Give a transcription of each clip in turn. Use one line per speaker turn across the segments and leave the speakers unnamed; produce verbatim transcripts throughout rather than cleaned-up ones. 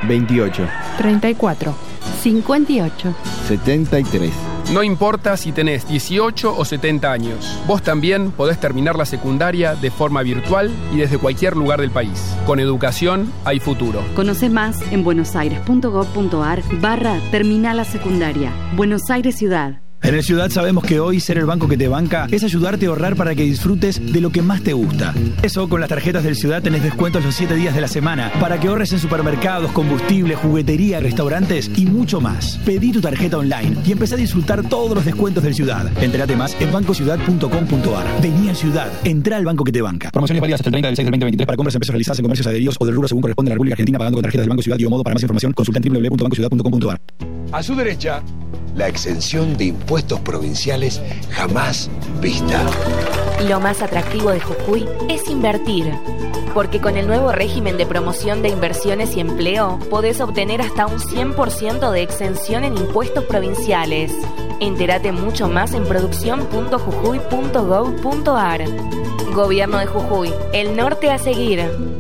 veintiocho,
treinta y cuatro, cincuenta y ocho,
setenta y tres.
No importa si tenés dieciocho o setenta años, vos también podés terminar la secundaria de forma virtual y desde cualquier lugar del país. Con educación hay futuro.
Conoce más en buenosaires.gov.ar barra terminal la secundaria. Buenos Aires Ciudad.
En el Ciudad sabemos que hoy ser el banco que te banca es ayudarte a ahorrar para que disfrutes de lo que más te gusta. Eso, con las tarjetas del Ciudad tenés descuentos los siete días de la semana para que ahorres en supermercados, combustible, juguetería, restaurantes y mucho más. Pedí tu tarjeta online y empecé a disfrutar todos los descuentos del Ciudad. Entérate más en banco ciudad punto com punto ar. Vení al Ciudad, entrá al banco que te banca. Promociones válidas hasta el treinta del seis del veinte veintitrés para compras en pesos realizadas en comercios adheridos o del rubro según corresponde a la República Argentina, pagando con tarjetas del Banco Ciudad y o modo. Para más información consulta en doble u doble u doble u punto banco ciudad punto com punto ar.
A su derecha, la exención de impuestos provinciales jamás vista.
Lo más atractivo de Jujuy es invertir, porque con el nuevo régimen de promoción de inversiones y empleo podés obtener hasta un cien por ciento de exención en impuestos provinciales. Entérate mucho más en producción punto jujuy punto gov punto ar. Gobierno de Jujuy, el norte a seguir.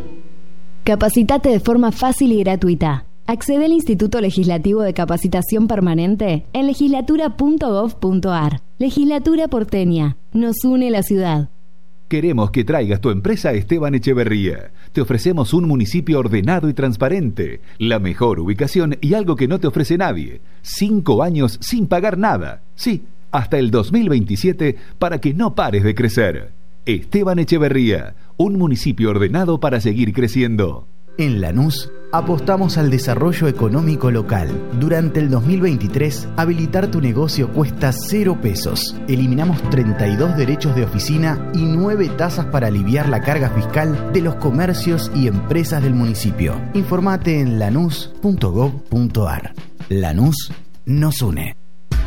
Capacitate de forma fácil y gratuita. Accede al Instituto Legislativo de Capacitación Permanente en legislatura punto gov punto ar. Legislatura porteña. Nos une la ciudad.
Queremos que traigas tu empresa a Esteban Echeverría. Te ofrecemos un municipio ordenado y transparente, la mejor ubicación y algo que no te ofrece nadie. Cinco años sin pagar nada. Sí, hasta el dos mil veintisiete para que no pares de crecer. Esteban Echeverría, un municipio ordenado para seguir creciendo.
En Lanús, apostamos al desarrollo económico local. Durante el dos mil veintitrés, habilitar tu negocio cuesta cero pesos. Eliminamos treinta y dos derechos de oficina y nueve tasas para aliviar la carga fiscal de los comercios y empresas del municipio. Informate en lanús punto gov punto ar. Lanús nos une.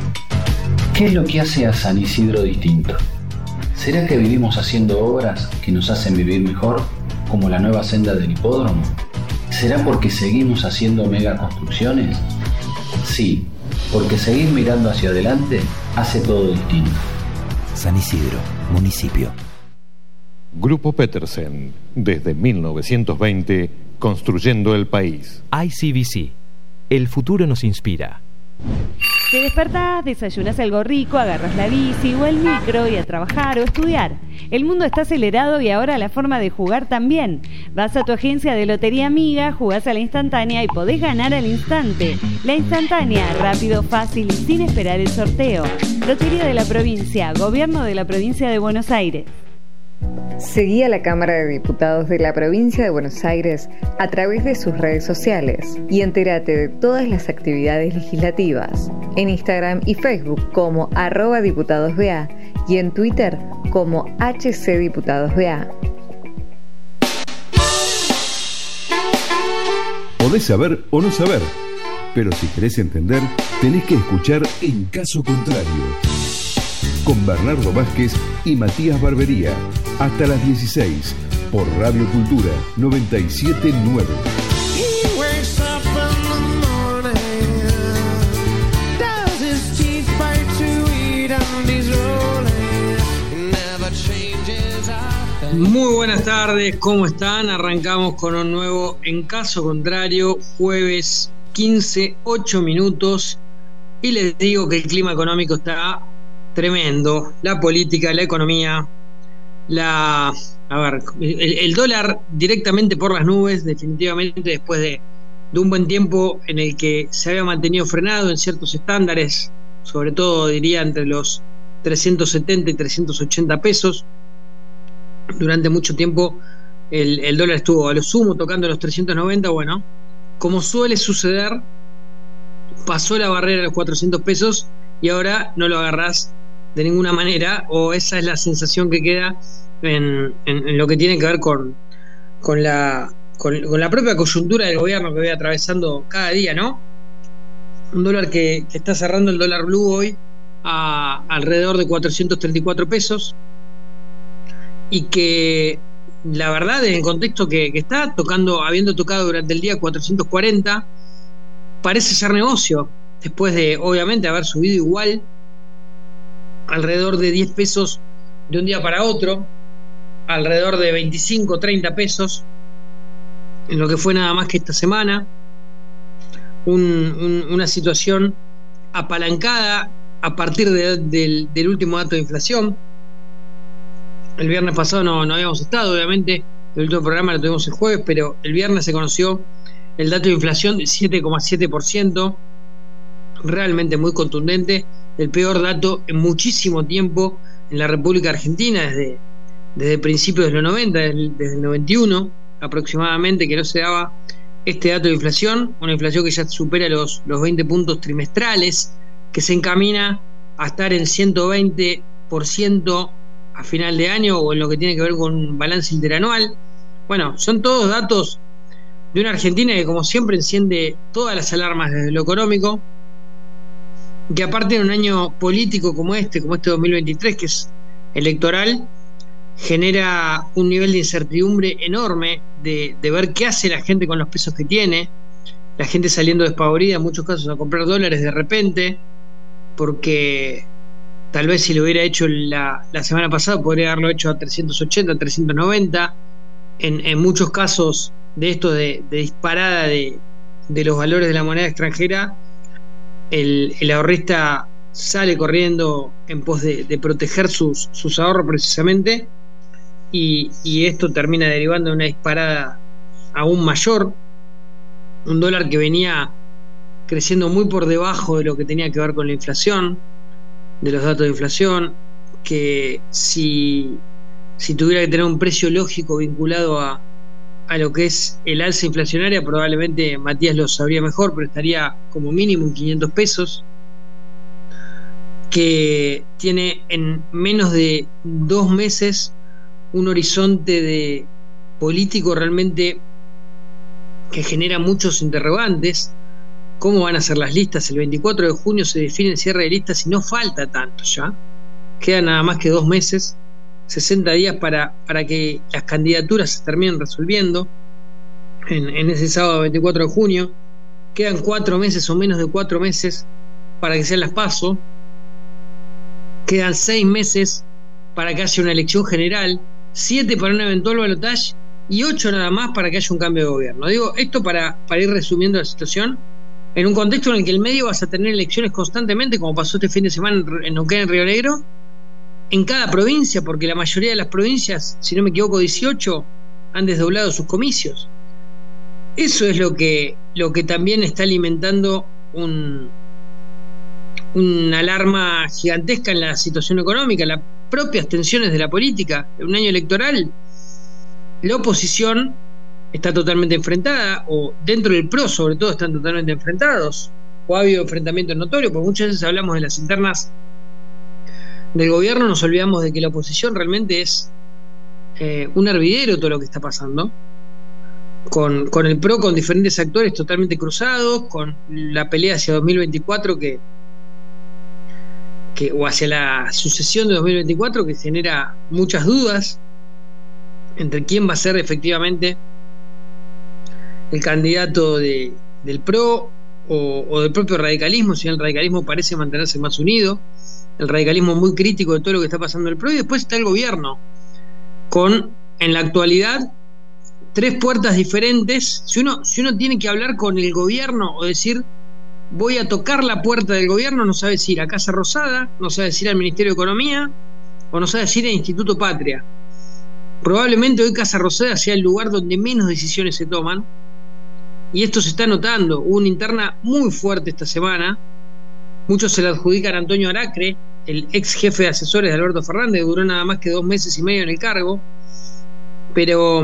¿Qué es lo que hace a San Isidro distinto? ¿Será que vivimos haciendo obras que nos hacen vivir mejor, como la nueva senda del hipódromo? ¿Será porque seguimos haciendo megaconstrucciones? Sí, porque seguir mirando hacia adelante hace todo distinto.
San Isidro, municipio.
Grupo Petersen, desde mil novecientos veinte, construyendo el país.
I C B C, el futuro nos inspira.
Te despertás, desayunás algo rico, agarras la bici o el micro y a trabajar o estudiar. El mundo está acelerado y ahora la forma de jugar también. Vas a tu agencia de Lotería Amiga, jugás a la instantánea y podés ganar al instante. La instantánea, rápido, fácil y sin esperar el sorteo. Lotería de la Provincia, Gobierno de la Provincia de Buenos Aires.
Seguí a la Cámara de Diputados de la Provincia de Buenos Aires a través de sus redes sociales y entérate de todas las actividades legislativas en Instagram y Facebook como arroba diputadosba y en Twitter como hcdiputadosba.
Podés saber o no saber, pero si querés entender, tenés que escuchar En Caso Contrario, con Bernardo Vázquez y Matías Barbería, hasta las dieciséis, por Radio Cultura noventa y siete punto nueve.
Muy buenas tardes, ¿cómo están? Arrancamos con un nuevo En Caso Contrario, jueves quince, ocho minutos, y les digo que el clima económico está tremendo. La política, la economía, la a ver, el, el dólar directamente por las nubes, definitivamente, después de, de un buen tiempo en el que se había mantenido frenado en ciertos estándares, sobre todo diría entre los trescientos setenta y trescientos ochenta pesos. Durante mucho tiempo el, el dólar estuvo a lo sumo tocando los trescientos noventa. Bueno, como suele suceder, pasó la barrera de los cuatrocientos pesos y ahora no lo agarrás de ninguna manera, o esa es la sensación que queda en, en, en lo que tiene que ver con, con, la, con, con la propia coyuntura del gobierno que voy atravesando cada día, ¿no? Un dólar que, que está cerrando el dólar blue hoy a alrededor de cuatrocientos treinta y cuatro pesos, y que la verdad, en el contexto que, que está tocando, habiendo tocado durante el día cuatrocientos cuarenta, parece ser negocio, después de obviamente haber subido igual alrededor de diez pesos de un día para otro, alrededor de veinticinco, treinta pesos en lo que fue nada más que esta semana. un, un, una situación apalancada a partir de, de, del último dato de inflación. El viernes pasado no, no habíamos estado, obviamente, el último programa lo tuvimos el jueves, pero el viernes se conoció el dato de inflación del siete coma siete por ciento, realmente muy contundente, el peor dato en muchísimo tiempo en la República Argentina, desde, desde principios de los noventa, desde, desde el noventa y uno aproximadamente, que no se daba este dato de inflación, una inflación que ya supera los, los veinte puntos trimestrales, que se encamina a estar en ciento veinte por ciento a final de año, o en lo que tiene que ver con un balance interanual. Bueno, son todos datos de una Argentina que, como siempre, enciende todas las alarmas desde lo económico, que aparte de un año político como este, como este dos mil veintitrés, que es electoral, genera un nivel de incertidumbre enorme de, de ver qué hace la gente con los pesos que tiene, la gente saliendo despavorida en muchos casos a comprar dólares de repente, porque tal vez si lo hubiera hecho la, la semana pasada podría haberlo hecho a trescientos ochenta, trescientos noventa, en, en muchos casos de esto de, de disparada de, de los valores de la moneda extranjera, el, el ahorrista sale corriendo en pos de, de proteger sus, sus ahorros precisamente, y, y esto termina derivando en una disparada aún mayor, un dólar que venía creciendo muy por debajo de lo que tenía que ver con la inflación, de los datos de inflación, que si, si tuviera que tener un precio lógico vinculado a, a lo que es el alza inflacionaria, probablemente Matías lo sabría mejor, pero estaría como mínimo en quinientos pesos, que tiene en menos de dos meses un horizonte de político realmente que genera muchos interrogantes. ¿Cómo van a ser las listas? El veinticuatro de junio se define el cierre de listas y no falta tanto ya. Quedan nada más que dos meses, sesenta días para, para que las candidaturas se terminen resolviendo en, en ese sábado veinticuatro de junio. Quedan cuatro meses o menos de cuatro meses para que sean las PASO. Quedan seis meses para que haya una elección general, siete para un eventual balotaje y ocho nada más para que haya un cambio de gobierno. Digo esto para, para ir resumiendo la situación, en un contexto en el que el medio vas a tener elecciones constantemente, como pasó este fin de semana en Neuquén, en Río Negro, en cada provincia, porque la mayoría de las provincias, si no me equivoco, dieciocho, han desdoblado sus comicios. Eso es lo que, lo que también está alimentando un, una alarma gigantesca en la situación económica, las propias tensiones de la política. En un año electoral, la oposición está totalmente enfrentada, o dentro del P R O sobre todo están totalmente enfrentados, o ha habido enfrentamientos notorios, porque muchas veces hablamos de las internas del gobierno, nos olvidamos de que la oposición realmente es eh, un hervidero todo lo que está pasando, con, con el P R O, con diferentes actores totalmente cruzados, con la pelea hacia dos mil veinticuatro que, que o hacia la sucesión de dos mil veinticuatro, que genera muchas dudas entre quién va a ser efectivamente el candidato de, del P R O o, o del propio radicalismo, si el radicalismo parece mantenerse más unido, el radicalismo muy crítico de todo lo que está pasando en el P R O, y después está el gobierno, con, en la actualidad, tres puertas diferentes. Si uno, si uno tiene que hablar con el gobierno o decir, voy a tocar la puerta del gobierno, no sabe si ir a Casa Rosada, no sabe si ir al Ministerio de Economía, o no sabe si ir al Instituto Patria. Probablemente hoy Casa Rosada sea el lugar donde menos decisiones se toman, y esto se está notando. Hubo una interna muy fuerte esta semana, muchos se la adjudican a Antonio Aracre, el ex jefe de asesores de Alberto Fernández, que duró nada más que dos meses y medio en el cargo, pero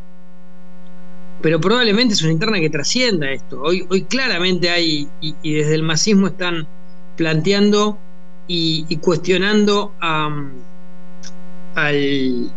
pero probablemente es una interna que trascienda esto. Hoy, hoy claramente hay, y, y desde el masismo están planteando y, y cuestionando a, al,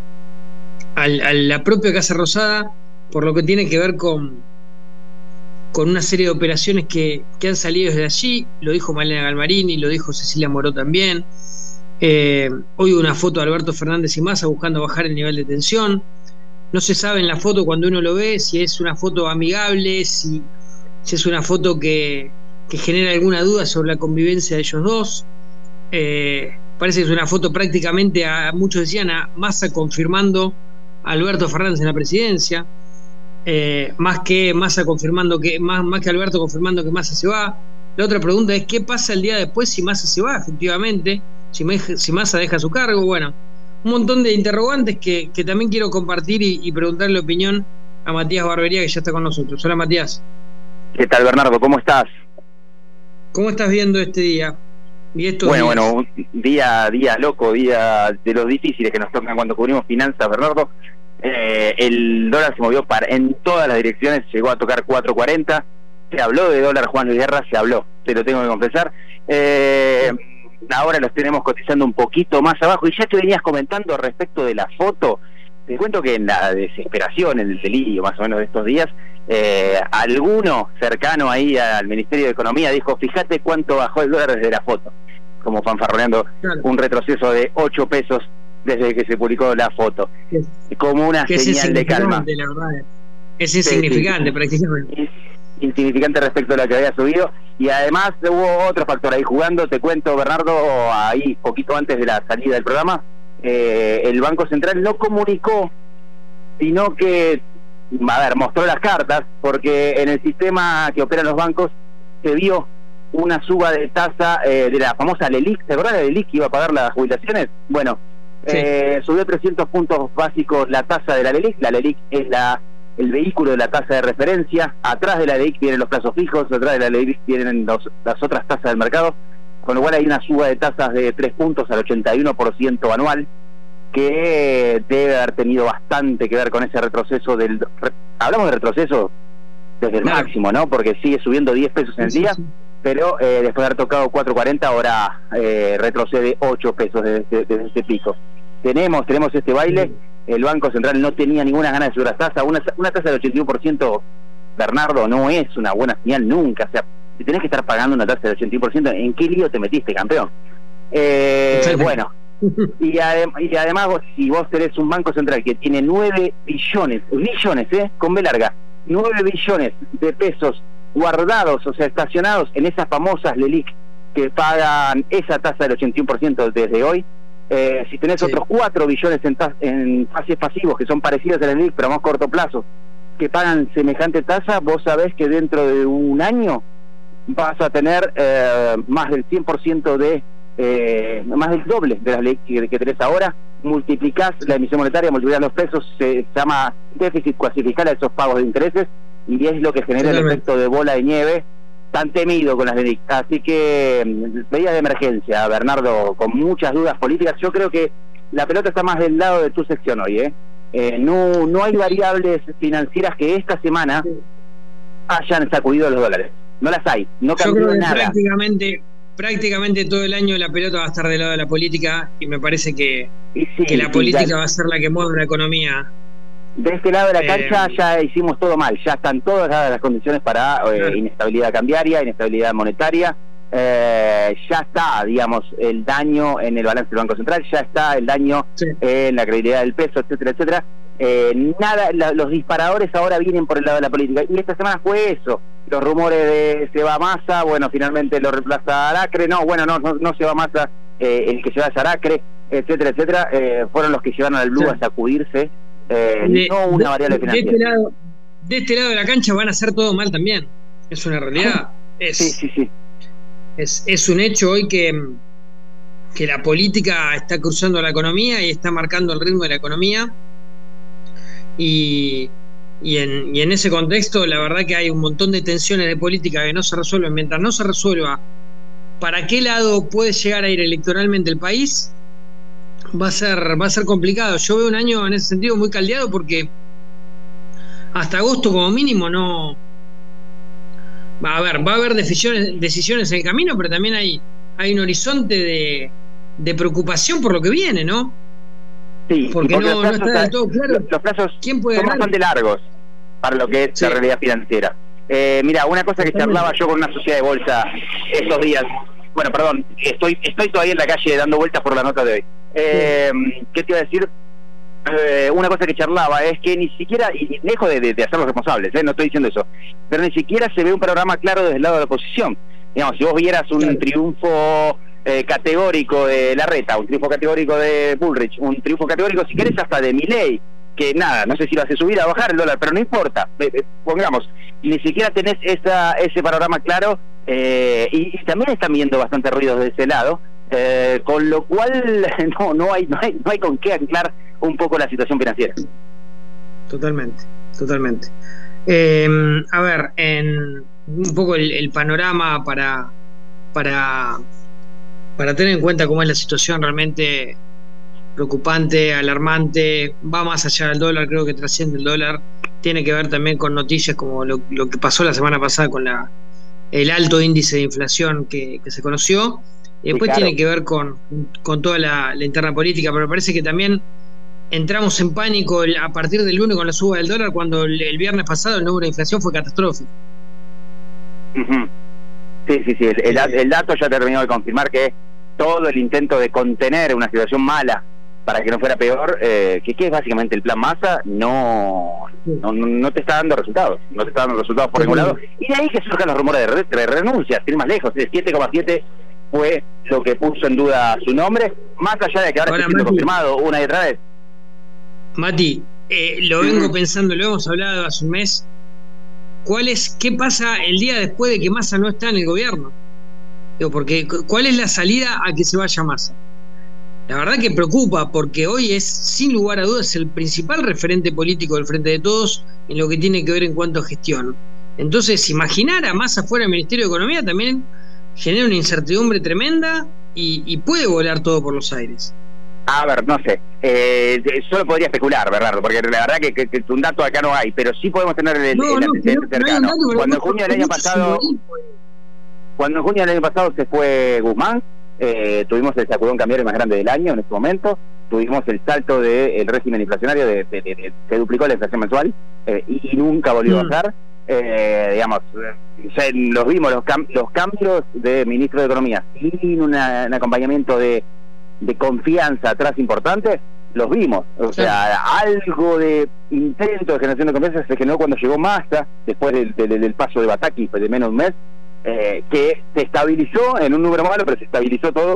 al, a la propia Casa Rosada por lo que tiene que ver con con una serie de operaciones que, que han salido desde allí. Lo dijo Malena Galmarini, lo dijo Cecilia Moró también. Eh, hoy hubo una foto de Alberto Fernández y Massa buscando bajar el nivel de tensión. No se sabe en la foto, cuando uno lo ve, si es una foto amigable, si, si es una foto que, que genera alguna duda sobre la convivencia de ellos dos. Eh, parece que es una foto prácticamente, a, muchos decían, a Massa confirmando a Alberto Fernández en la presidencia. eh, más que Massa confirmando que más, más que Alberto confirmando que Massa se va. La otra pregunta es qué pasa el día después si Massa se va, efectivamente, si, me, si Massa deja su cargo. Bueno, un montón de interrogantes que, que también quiero compartir y, y preguntarle opinión a Matías Barbería, que ya está con nosotros. Hola, Matías.
¿Qué tal, Bernardo? ¿Cómo estás?
¿Cómo estás viendo este día? Y estos
bueno,
días?
bueno, un día, día loco, día de los difíciles que nos tocan cuando cubrimos finanzas, Bernardo. Eh, el dólar se movió para, en todas las direcciones, llegó a tocar cuatro cuarenta. Se habló de dólar, Juan Luis Guerra, se habló, te lo tengo que confesar. Eh, ahora los tenemos cotizando un poquito más abajo. Y ya te venías comentando respecto de la foto, te cuento que en la desesperación, en el delirio más o menos de estos días, eh, alguno cercano ahí al Ministerio de Economía dijo, fíjate cuánto bajó el dólar desde la foto, como fanfarroneando claro. Un retroceso de ocho pesos desde que se publicó la foto, es, como una señal de calma.
La verdad, es insignificante, sí, sí. prácticamente.
Insignificante respecto a lo que había subido, y además hubo otro factor ahí jugando, te cuento, Bernardo, ahí poquito antes de la salida del programa, eh, el Banco Central no comunicó, sino que, a ver, mostró las cartas, porque en el sistema que operan los bancos se vio una suba de tasa eh, de la famosa LELIQ, ¿te acuerdas de la LELIQ que iba a pagar las jubilaciones? Bueno, sí. eh, subió trescientos puntos básicos la tasa de la LELIQ, la LELIQ es la el vehículo de la tasa de referencia, atrás de la LELIQ vienen los plazos fijos, atrás de la LELIQ vienen los, las otras tasas del mercado, con lo cual hay una suba de tasas de tres puntos al ochenta y uno por ciento anual, que debe haber tenido bastante que ver con ese retroceso del... Re, hablamos de retroceso desde el claro. máximo, ¿no? Porque sigue subiendo diez pesos en el día, sí, sí. pero eh, después de haber tocado cuatro cuarenta, ahora eh, retrocede ocho pesos desde, desde este pico. Tenemos, tenemos este baile... Sí. El Banco Central no tenía ninguna ganas de subir la tasa. Una, una tasa del ochenta y uno por ciento, Bernardo, no es una buena señal nunca. O sea, si tenés que estar pagando una tasa del ochenta y uno por ciento, ¿en qué lío te metiste, campeón? Eh, bueno, y, adem y además, vos, si vos tenés un Banco Central que tiene nueve billones, billones, ¿eh? Con B larga, nueve billones de pesos guardados, o sea, estacionados en esas famosas LELIQ que pagan esa tasa del ochenta y uno por ciento desde hoy. Eh, si tenés sí. otros cuatro billones en, en fases pasivos que son parecidos a la LELIQ pero a más corto plazo, que pagan semejante tasa, vos sabés que dentro de un año vas a tener eh, más del cien por ciento de eh, más del doble de las LELIQ que, que tenés ahora. Multiplicás la emisión monetaria, multiplicás los pesos, se, se llama déficit cuasi fiscal a esos pagos de intereses, y es lo que genera Totalmente. el efecto de bola de nieve tan temido con las LELIQ. Así que medidas de emergencia, Bernardo, con muchas dudas políticas. Yo creo que la pelota está más del lado de tu sección hoy, ¿eh? Eh, no, no hay variables financieras que esta semana sí. hayan sacudido los dólares. No las hay, no cambió
Yo creo que
nada.
Prácticamente, prácticamente todo el año la pelota va a estar del lado de la política, y me parece que, sí, que la política ya va a ser la que mueve la economía.
De este lado de la cancha eh, ya hicimos todo mal, ya están todas las condiciones para eh, claro. inestabilidad cambiaria, inestabilidad monetaria, eh, ya está, digamos, el daño en el balance del Banco Central, ya está el daño sí. en la credibilidad del peso, etcétera, etcétera. Eh, nada, la, los disparadores ahora vienen por el lado de la política, y esta semana fue eso, los rumores de se va Massa, bueno, finalmente lo reemplaza Aracre, no, bueno, no, no, no se va Massa, eh, el que se va es Aracre, etcétera, etcétera, eh, fueron los que llevaron al Blue sí. a sacudirse. Eh,
de,
no una variable
de,
financiera.
De este, lado, de este lado de la cancha van a hacer todo mal también. Es una realidad. Es,
sí, sí, sí.
Es, es un hecho hoy que, que la política está cruzando la economía y está marcando el ritmo de la economía. Y, y, en, y en ese contexto, la verdad que hay un montón de tensiones de política que no se resuelven. Mientras no se resuelva para qué lado puede llegar a ir electoralmente el país, va a ser va a ser complicado. Yo veo un año en ese sentido muy caldeado, porque hasta agosto como mínimo no va a haber va a haber decisiones decisiones en el camino, pero también hay hay un horizonte de, de preocupación por lo que viene, ¿no?
Sí,
porque, porque no,
no está
del todo claro
los, los plazos
quién puede
son
ganar?
Bastante largos para lo que es sí. la realidad financiera. Eh, mira, una cosa que charlaba yo con una sociedad de bolsa estos días, bueno, perdón, estoy estoy todavía en la calle dando vueltas por la nota de hoy. Eh, sí. ¿Qué te iba a decir? Eh, una cosa que charlaba es que ni siquiera, y lejos de, de, de hacerlos responsables, ¿eh? no estoy diciendo eso, pero ni siquiera se ve un panorama claro desde el lado de la oposición. Digamos, si vos vieras un claro. triunfo eh, categórico de Larreta, un triunfo categórico de Bullrich, un triunfo categórico, si querés, hasta de Milei, que nada, no sé si lo hace subir o bajar el dólar, pero no importa, eh, eh, pongamos, ni siquiera tenés esa, ese panorama claro, eh, y, y también están viendo bastante ruidos de ese lado, eh, con lo cual no no hay, no hay no hay con qué anclar un poco la situación financiera.
Totalmente, totalmente. Eh, a ver, en un poco el, el panorama para, para, para tener en cuenta cómo es la situación realmente preocupante, alarmante, va más allá del dólar, creo que trasciende el dólar, tiene que ver también con noticias como lo, lo que pasó la semana pasada con la el alto índice de inflación que, que se conoció, y después sí, claro, tiene que ver con, con toda la, la interna política, pero me parece que también entramos en pánico a partir del lunes con la suba del dólar, cuando el, el viernes pasado el número de inflación fue catastrófico.
Uh-huh. Sí, sí, sí, el, el, el dato ya terminó de confirmar que todo el intento de contener una situación mala para que no fuera peor, eh, que, que es básicamente el plan Massa, no, no no te está dando resultados, no te está dando resultados por ningún lado, y de ahí que surjan los rumores de, re, de renuncias, ir más lejos, el siete coma siete fue lo que puso en duda su nombre, más allá de que ahora, ahora esté siendo confirmado una y otra vez.
Mati, eh, lo vengo pensando, lo hemos hablado hace un mes, ¿cuál es, qué pasa el día después de que Massa no está en el gobierno? Digo, porque ¿cuál es la salida a que se vaya Massa? La verdad que preocupa, porque hoy es, sin lugar a dudas, el principal referente político del Frente de Todos en lo que tiene que ver en cuanto a gestión. Entonces, imaginar a Massa fuera del Ministerio de Economía también genera una incertidumbre tremenda y, y puede volar todo por los aires.
A ver, no sé, eh, solo podría especular, Bernardo, porque la verdad que, que, que un dato acá no hay, pero sí podemos tener el, no, el antecedente no, cercano. No dato, cuando en junio del año pasado, cuando en junio del año pasado se fue Guzmán, eh, tuvimos el sacudón cambiario más grande del año en este momento, tuvimos el salto del régimen inflacionario, de, de, de, de, se duplicó la inflación mensual eh, y, y nunca volvió mm. a bajar. Eh, digamos, ya los vimos los, cam los cambios de ministro de Economía sin una, un acompañamiento de de confianza atrás importante, los vimos, o sea, algo de intento de generación de confianza se generó cuando llegó Massa, después del, del, del paso de Bataki de menos de un mes, eh, que se estabilizó en un número malo, pero se estabilizó todo.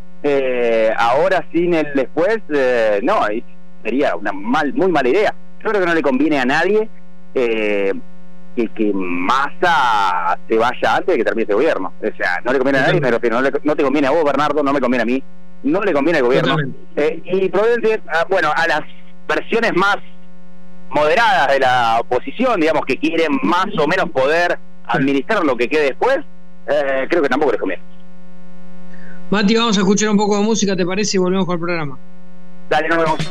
Eh, ahora sin el después, eh, no, sería una mal, muy mala idea. Yo creo que no le conviene a nadie eh, que, que Massa se vaya antes de que termine este gobierno. O sea, no le conviene a nadie, me refiero, no, le, no te conviene a vos, Bernardo, no me conviene a mí, no le conviene al gobierno, eh, y probablemente, ah, bueno, a las versiones más moderadas de la oposición, digamos, que quieren más o menos poder administrar lo que quede después, eh, creo que tampoco les conviene.
Mati, vamos a escuchar un poco de música, ¿te parece? Y volvemos con el programa.
Dale, nos vemos.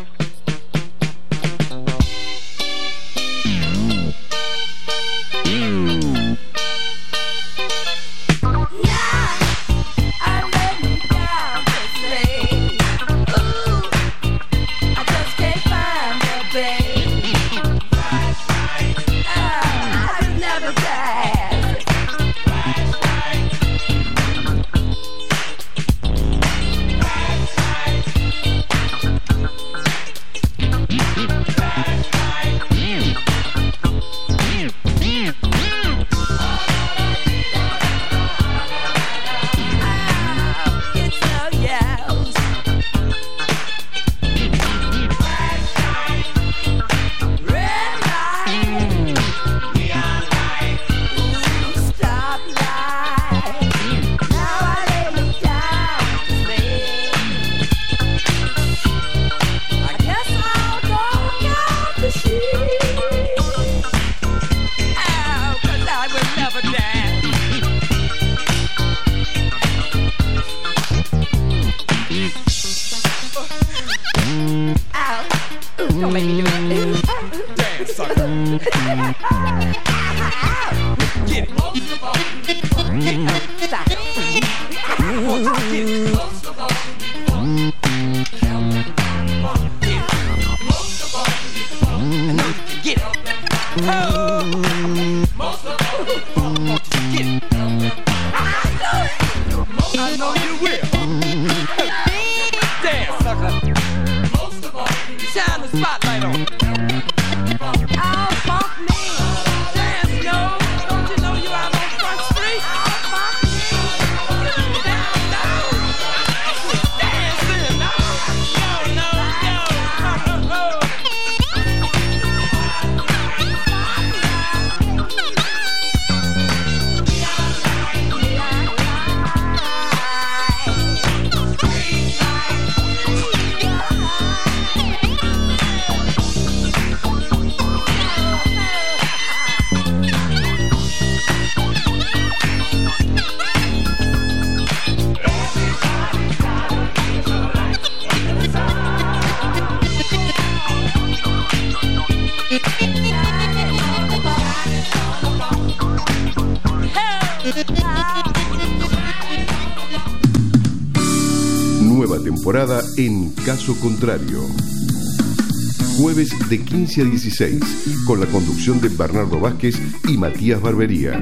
Nueva temporada en Caso Contrario. Jueves de quince a dieciséis, con la conducción de Bernardo Vázquez y Matías Barbería.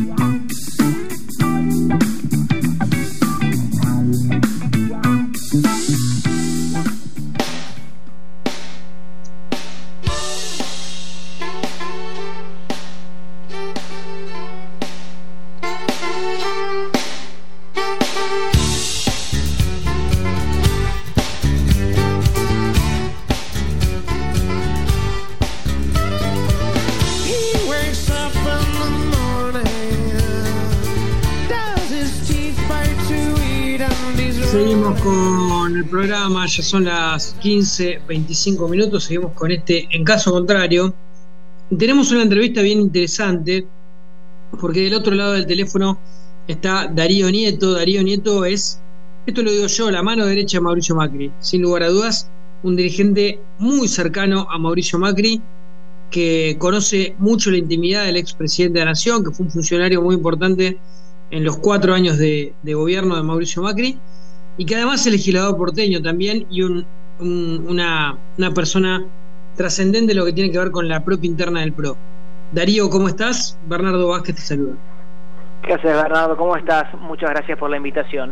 Seguimos con el programa, ya son las quince veinticinco minutos, seguimos con este En Caso Contrario. Tenemos una entrevista bien interesante, porque del otro lado del teléfono está Darío Nieto. Darío Nieto es, esto lo digo yo, la mano derecha de Mauricio Macri, sin lugar a dudas, un dirigente muy cercano a Mauricio Macri, que conoce mucho la intimidad del expresidente de la Nación, que fue un funcionario muy importante en los cuatro años de, de gobierno de Mauricio Macri, y que además es legislador porteño también, y un, un, una, una persona trascendente en lo que tiene que ver con la propia interna del P R O. Darío, ¿cómo estás? Bernardo Vázquez te saluda.
¿Qué haces, Bernardo? ¿Cómo estás? Muchas gracias por la invitación.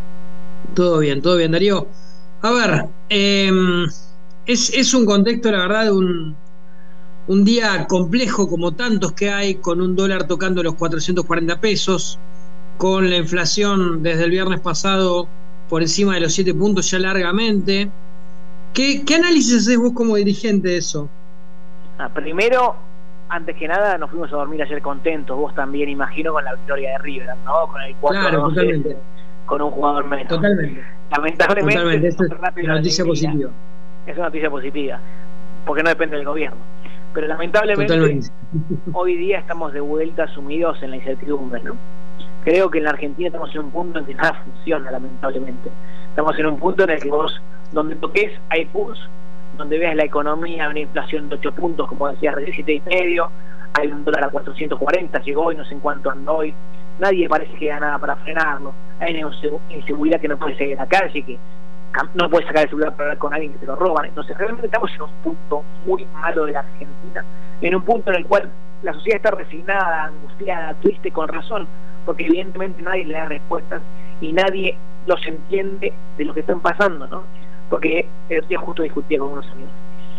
Todo bien, todo bien, Darío. A ver, eh, es, es un contexto, la verdad, de un, un día complejo como tantos que hay, con un dólar tocando los cuatrocientos cuarenta pesos, con la inflación desde el viernes pasado por encima de los siete puntos ya largamente. ¿Qué, qué análisis haces vos como dirigente de eso?
Ah, primero, antes que nada, nos fuimos a dormir ayer contentos, vos también, imagino, con la victoria de River, ¿no? Con el cuatro a dos, claro, este, con un jugador menos. Totalmente. Lamentablemente, totalmente. Es una noticia positiva. Es una noticia positiva, porque no depende del gobierno. Pero lamentablemente, totalmente, hoy día estamos de vuelta sumidos en la incertidumbre, ¿no? Creo que en la Argentina estamos en un punto en que nada funciona, lamentablemente. Estamos en un punto en el que vos, donde toques, hay pus, donde veas la economía, una inflación de ocho puntos, como decías, de siete y medio, hay un dólar a cuatrocientos cuarenta, llegó hoy, no sé en cuánto anda hoy, nadie parece que haga nada para frenarlo, hay una inseguridad que no puede seguir en la calle, que no puedes sacar el celular para hablar con alguien que te lo roban. Entonces realmente estamos en un punto muy malo de la Argentina, en un punto en el cual la sociedad está resignada, angustiada, triste, con razón, porque evidentemente nadie le da respuestas y nadie los entiende de lo que están pasando, ¿no? Porque el día justo discutía con unos amigos.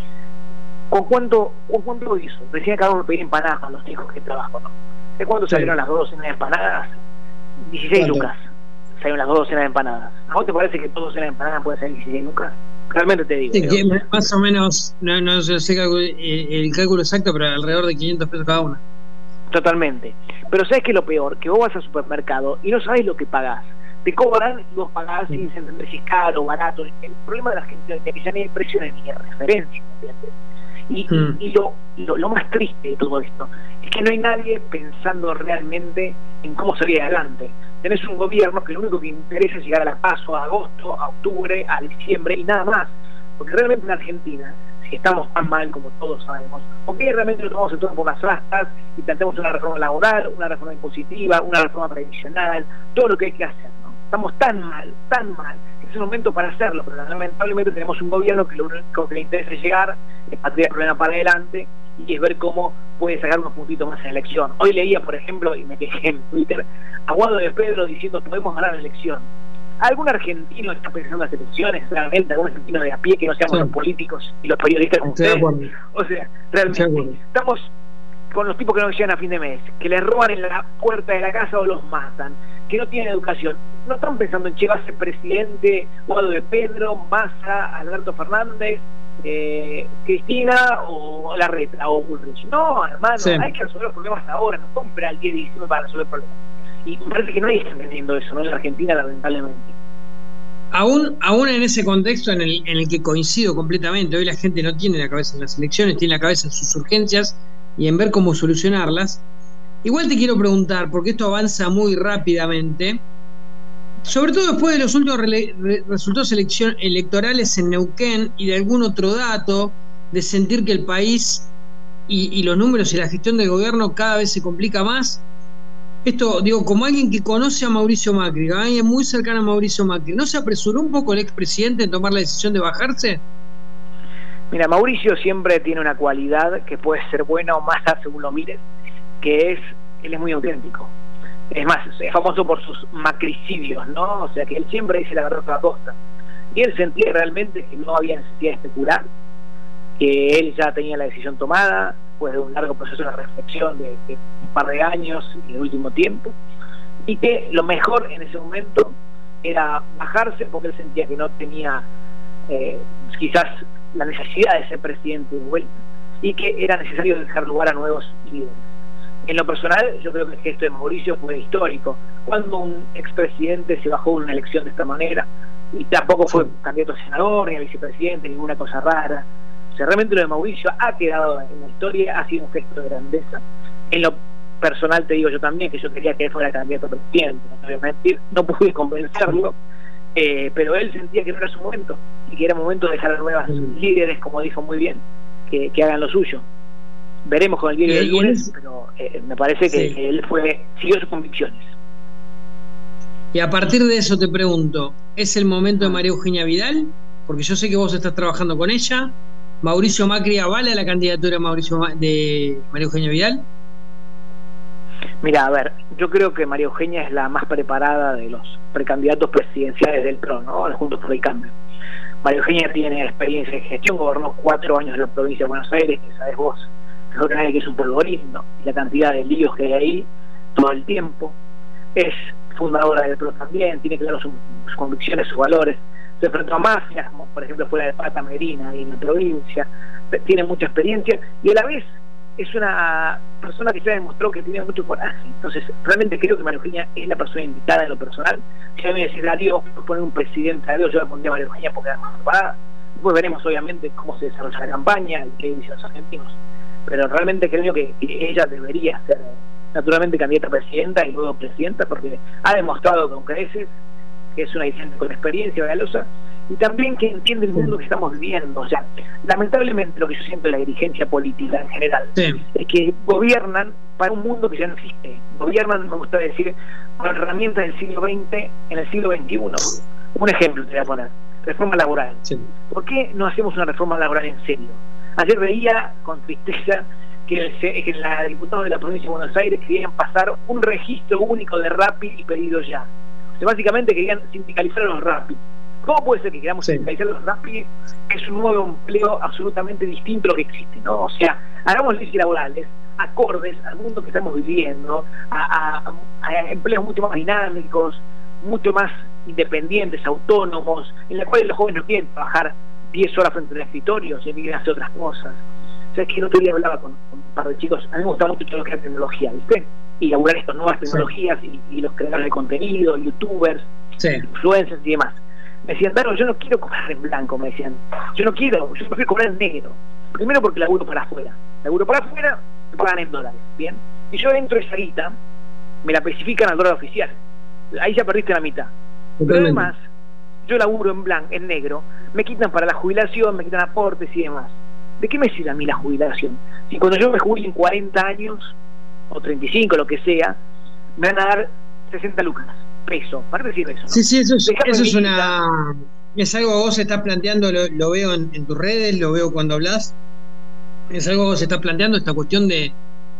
¿Con cuánto, con cuánto hizo? Recién acabamos de pedir empanadas a los chicos que trabajo, ¿no? ¿De cuánto sí. salieron las dos docenas de empanadas? dieciséis lucas. Salieron las dos docenas de empanadas. ¿A vos te parece que dos docenas de empanadas pueden salir dieciséis lucas? Realmente te digo. Sí, que
más o menos, no, no sé el cálculo exacto, pero alrededor de quinientos pesos cada una. Totalmente. Pero ¿sabes qué es lo peor? Que vos vas al supermercado y no sabés lo que pagás. Te cobran y vos pagás sí. sin entender si es caro o barato. El problema de la Argentina es que ya ni hay precio ni hay referencia, ¿entiendes? Y, mm. y, y lo, lo, lo más triste de todo esto es que no hay nadie pensando realmente en cómo salir adelante. Tenés un gobierno que lo único que interesa es llegar a la PASO a agosto, a octubre, a diciembre y nada más. Porque realmente en Argentina, si estamos tan mal como todos sabemos, porque realmente lo tomamos el todo por las astas y planteamos una reforma laboral, una reforma impositiva, una reforma previsional, todo lo que hay que hacer, ¿no? Estamos tan mal, tan mal, que es el momento para hacerlo, pero lamentablemente tenemos un gobierno que lo único que le interesa es llegar, es patear el problema para adelante y es ver cómo puede sacar unos puntitos más en la elección. Hoy leía, por ejemplo, y me quejé en Twitter, a Guado de Pedro diciendo podemos ganar la elección. ¿Algún argentino está pensando en las elecciones? Realmente, algún argentino de a pie que no seamos sí. los políticos y los periodistas como ustedes. O sea, realmente estamos con los tipos que no llegan a fin de mes, que les roban en la puerta de la casa o los matan, que no tienen educación. No están pensando en llegar a ser presidente Guado de Pedro, Massa, Alberto Fernández, eh, Cristina o Larreta o Bullrich. No, hermano, sí. hay que resolver los problemas ahora, no compra el diez de diciembre para resolver problemas. Y me parece que nadie está entendiendo eso, ¿no? En la Argentina, lamentablemente. Aún, aún en ese contexto en el, en el que coincido completamente, hoy la gente no tiene la cabeza en las elecciones, tiene la cabeza en sus urgencias y en ver cómo solucionarlas. Igual te quiero preguntar, porque esto avanza muy rápidamente, sobre todo después de los últimos re, re, resultados elección, electorales en Neuquén y de algún otro dato, de sentir que el país y, y los números y la gestión del gobierno cada vez se complica más. Esto, digo, como alguien que conoce a Mauricio Macri, alguien muy cercano a Mauricio Macri, ¿no se apresuró un poco el expresidente en tomar la decisión de bajarse?
Mira, Mauricio siempre tiene una cualidad que puede ser buena o mala según lo mires, que es, él es muy auténtico. Es más, es famoso por sus macricidios, ¿no? O sea, que él siempre dice la verdad a la costa. Y él sentía realmente que no había necesidad de especular, que él ya tenía la decisión tomada, después de un largo proceso de reflexión de, de un par de años y el último tiempo, y que lo mejor en ese momento era bajarse porque él sentía que no tenía eh, quizás la necesidad de ser presidente de vuelta y que era necesario dejar lugar a nuevos líderes. En lo personal, yo creo que el gesto de Mauricio fue histórico. Cuando un expresidente se bajó de una elección de esta manera, y tampoco fue candidato a senador, ni a vicepresidente, ninguna cosa rara. O sea, realmente lo de Mauricio ha quedado en la historia, ha sido un gesto de grandeza. En lo personal te digo yo también que yo quería que él fuera candidato a presidente, no te voy a mentir, no pude convencerlo, eh, pero él sentía que no era su momento y que era momento de dejar a nuevas líderes, como dijo muy bien, que, que hagan lo suyo. Veremos con el diario del lunes, pero eh, me parece que, sí. que él fue siguió sus convicciones.
Y a partir de eso te pregunto, ¿es el momento de María Eugenia Vidal? Porque yo sé que vos estás trabajando con ella. ¿Mauricio Macri avala la candidatura de, Mauricio Ma- de María Eugenia Vidal?
Mira, a ver, yo creo que María Eugenia es la más preparada de los precandidatos presidenciales del P R O, ¿no? Juntos por el Cambio. María Eugenia tiene experiencia en gestión, gobernó cuatro años en la provincia de Buenos Aires, que sabes vos, mejor que nadie que es un polvorín, ¿no? Y la cantidad de líos que hay ahí todo el tiempo. Es fundadora del P R O también, tiene claro sus, sus convicciones, sus valores. Se enfrentó a mafias, como por ejemplo fue la de Pata Medina en la provincia, tiene mucha experiencia y a la vez es una persona que ya demostró que tiene mucho coraje. Entonces realmente creo que María Eugenia es la persona indicada en lo personal. Si a mí me decís, Darío, poner un presidente a Dios, yo le pondría a María Eugenia porque era más preparada. Después veremos obviamente cómo se desarrolla la campaña y qué dicen los argentinos, pero realmente creo que, que ella debería ser naturalmente candidata a presidenta y luego presidenta porque ha demostrado con creces que es una dirigente con experiencia galosa y también que entiende el mundo que estamos viviendo. O sea, lamentablemente lo que yo siento de la dirigencia política en general sí. es que gobiernan para un mundo que ya no existe. Gobiernan, me gusta decir, con herramientas del siglo veinte en el siglo veintiuno. Un ejemplo te voy a poner, reforma laboral. Sí. ¿Por qué no hacemos una reforma laboral en serio? Ayer veía con tristeza que, el, que la diputada de la provincia de Buenos Aires querían pasar un registro único de Rappi y pedido ya. Básicamente querían sindicalizar a los Rappi. ¿Cómo puede ser que queramos sí. sindicalizar a los Rappi? Es un nuevo empleo absolutamente distinto a lo que existe, ¿no? O sea, hagamos leyes laborales acordes al mundo que estamos viviendo, a, a, a empleos mucho más dinámicos, mucho más independientes, autónomos, en la cual los jóvenes no quieren trabajar diez horas frente al escritorio, se quieren hacer otras cosas. O sea, es que el otro día hablaba con, con un par de chicos, a mí me gusta mucho todo lo que es tecnología, ¿viste? Y elaborar estas nuevas tecnologías sí. y, y los creadores de contenido, youtubers, sí. influencers y demás. Me decían, Daro, yo no quiero cobrar en blanco, me decían, yo no quiero, yo prefiero cobrar en negro. Primero porque laburo para afuera, laburo para afuera, me pagan en dólares, ¿bien? Y yo dentro de esa guita, me la especifican al dólar oficial, ahí ya perdiste la mitad. Pero además, yo laburo en blanco, en negro, me quitan para la jubilación, me quitan aportes y demás. ¿De qué me sirve a mí la jubilación? Si cuando yo me jubile en cuarenta años o treinta y cinco, lo que sea, me van a dar sesenta lucas, peso, ¿para qué decir eso? ¿No?
Sí, sí, eso es, eso es una... Es algo que vos estás planteando, lo, lo veo en, en tus redes, lo veo cuando hablas, es algo que vos estás planteando, esta cuestión de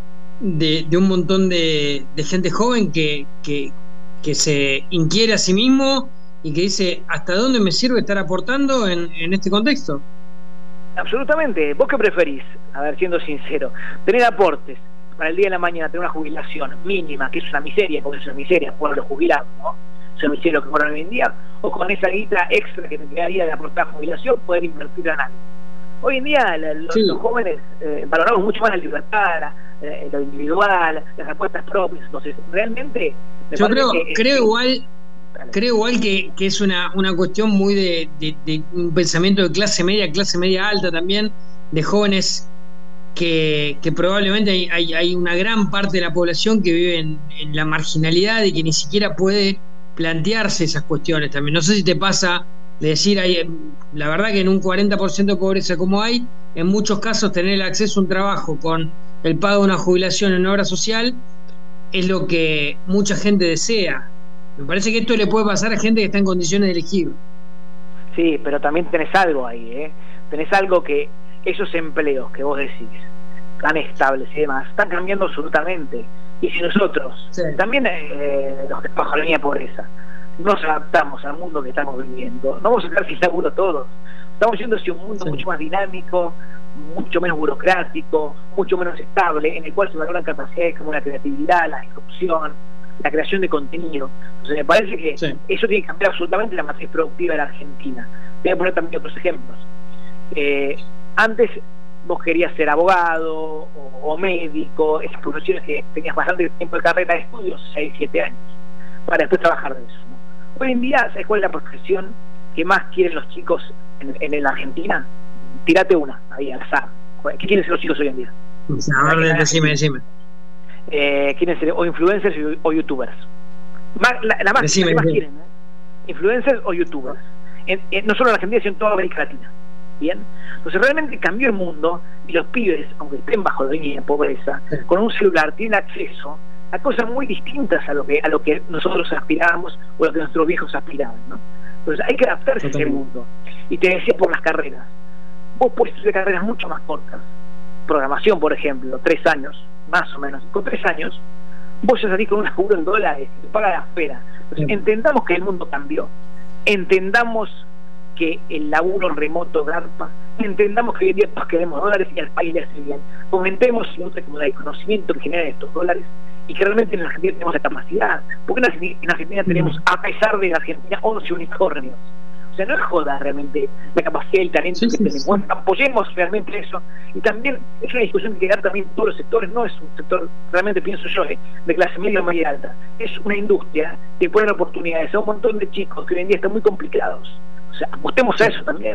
de, de un montón de, de gente joven que, que, que se inquiere a sí mismo y que dice, ¿hasta dónde me sirve estar aportando en, en este contexto?
Absolutamente. ¿Vos qué preferís? A ver, siendo sincero, tener aportes para el día de la mañana, tener una jubilación mínima, que es una miseria, porque es una miseria por los jubilados, ¿no? Es una miseria que cobran hoy en día, o con esa guita extra que te quedaría de aportar jubilación, poder invertir en algo. Hoy en día la, los, sí. los jóvenes eh, valoramos mucho más la libertad, la, eh, lo individual, las apuestas propias. Entonces, realmente... Me
Yo creo, que, creo eh, igual... Creo igual que, que es una, una cuestión muy de, de, de un pensamiento de clase media, clase media alta también, de jóvenes que, que probablemente hay, hay, hay una gran parte de la población que vive en, en la marginalidad y que ni siquiera puede plantearse esas cuestiones también. No sé si te pasa de decir, hay, la verdad que en un cuarenta por ciento de pobreza como hay, en muchos casos tener el acceso a un trabajo con el pago de una jubilación en obra social es lo que mucha gente desea. Me parece que esto le puede pasar a gente que está en condiciones de elegir.
Sí, pero también tenés algo ahí, ¿eh? Tenés algo que esos empleos que vos decís, tan estables y demás, están cambiando absolutamente. Y si nosotros, sí. también eh, los que bajo la línea de pobreza, no nos adaptamos al mundo que estamos viviendo, no vamos a quedar sin laburo todos. Estamos yendo hacia un mundo sí. mucho más dinámico, mucho menos burocrático, mucho menos estable, en el cual se valoran capacidades como la creatividad, la disrupción, la creación de contenido. Entonces me parece que sí. eso tiene que cambiar absolutamente la matriz productiva de la Argentina. Voy a poner también otros ejemplos. Eh, antes vos querías ser abogado o, o médico, esas profesiones que tenías bastante tiempo de carrera de estudios, seis, siete años, para después trabajar de eso, ¿no? Hoy en día, ¿sabes cuál es la profesión que más quieren los chicos en, en, en la Argentina? Tírate una, ahí al azar. ¿Qué quieren ser los chicos hoy en día?
A ver, decime, decime.
Eh, quieren ser o influencers o youtubers. Más, la, la más,
decime,
la que más
decime.
quieren, ¿eh? Influencers o youtubers. En, en, no solo en Argentina, sino en toda América Latina. Bien, entonces realmente cambió el mundo y los pibes, aunque estén bajo la línea de pobreza, con un celular tienen acceso a cosas muy distintas a lo que a lo que nosotros aspirábamos o a lo que nuestros viejos aspiraban, ¿no? Entonces hay que adaptarse a ese mundo. Y te decía por las carreras, vos puedes hacer carreras mucho más cortas. Programación, por ejemplo, tres años, más o menos. Con tres años, vos ya salís con un laburo en dólares, te paga la espera. Entonces, entendamos que el mundo cambió. Entendamos que el laburo remoto garpa, entendamos que hoy en día todos queremos dólares y al país le hace bien. Fomentemos el conocimiento que genera estos dólares y que realmente en Argentina tenemos la capacidad. Porque en Argentina tenemos, a pesar de la Argentina, once unicornios. O sea, no es joda realmente la capacidad y el talento sí, que sí, tenemos. Sí. Apoyemos realmente eso. Y también es una discusión que hay que dar también en todos los sectores. No es un sector, realmente pienso yo, eh, de clase media o media alta. Es una industria que pone oportunidades a un montón de chicos que hoy en día están muy complicados. O sea, apostemos a eso también.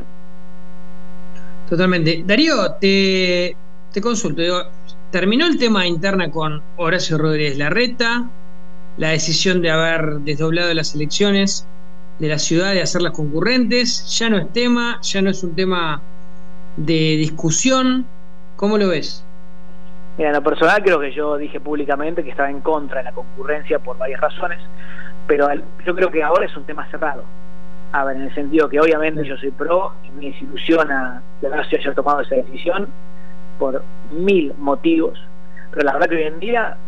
Totalmente. Darío, te, te consulto. Digo, terminó el tema interna con Horacio Rodríguez Larreta, la decisión de haber desdoblado las elecciones de la ciudad, de hacerlas concurrentes, ya no es tema, ya no es un tema de discusión. ¿Cómo lo ves?
Mira, en lo personal creo que yo dije públicamente que estaba en contra de la concurrencia por varias razones, pero yo creo que ahora es un tema cerrado. A ver, en el sentido que obviamente yo soy pro y me desilusiona que Horacio haya tomado esa decisión por mil motivos, pero la verdad que hoy en día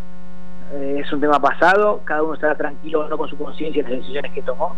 eh, es un tema pasado, cada uno estará tranquilo no con su conciencia de las decisiones que tomó,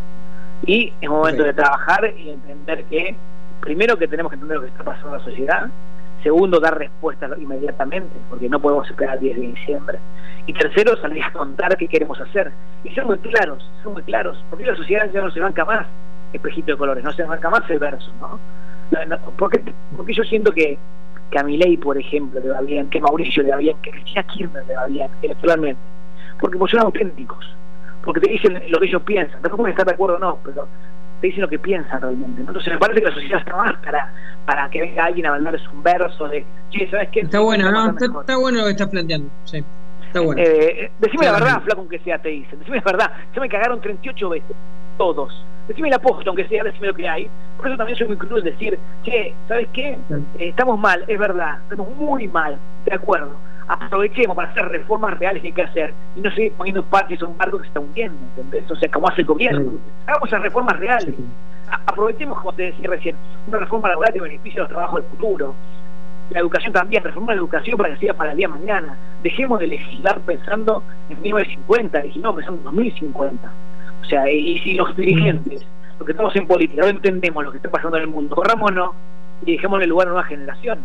y es momento sí. de trabajar y entender que primero que tenemos que entender lo que está pasando en la sociedad, segundo dar respuestas inmediatamente porque no podemos esperar el diez de diciembre, y tercero salir a contar qué queremos hacer y ser muy claros, ser muy claros, porque la sociedad ya no se banca más espejito de colores, no se banca más el verso, ¿no? no, no porque, porque yo siento que que a Milei, por ejemplo, le va bien, que a Mauricio le va bien, que a Cristina Kirchner le va bien electoralmente, porque pues son auténticos, porque te dicen lo que ellos piensan, no pueden estar de acuerdo o no, pero te dicen lo que piensan realmente, ¿no? Entonces me parece que la sociedad está más para, para que venga alguien a mandarles un verso de, che, ¿sabes qué?
Está bueno, ¿no? Está, está bueno lo que estás planteando, sí, está bueno.
Eh, decime la verdad, flaco, aunque sea, te dicen, decime la verdad, se me cagaron treinta y ocho veces, todos. Decime la posta, aunque sea, decime lo que hay. Por eso también soy muy cruel decir, che, ¿sabes qué? Eh, estamos mal, es verdad, estamos muy mal, de acuerdo. Aprovechemos para hacer reformas reales que hay que hacer y no seguir poniendo parches a un barco que se está hundiendo, ¿entendés? O sea, como hace el gobierno. Hagamos esas reformas reales. A aprovechemos, como te decía recién, una reforma laboral que beneficie a los trabajos del futuro. La educación también, reformar la educación para que sea para el día de mañana. Dejemos de legislar pensando en mil novecientos cincuenta, legislamos pensando en dos mil cincuenta. O sea, y, y si los dirigentes, los que estamos en política, no entendemos lo que está pasando en el mundo, corrámonos y dejémosle lugar a nuevas generaciones.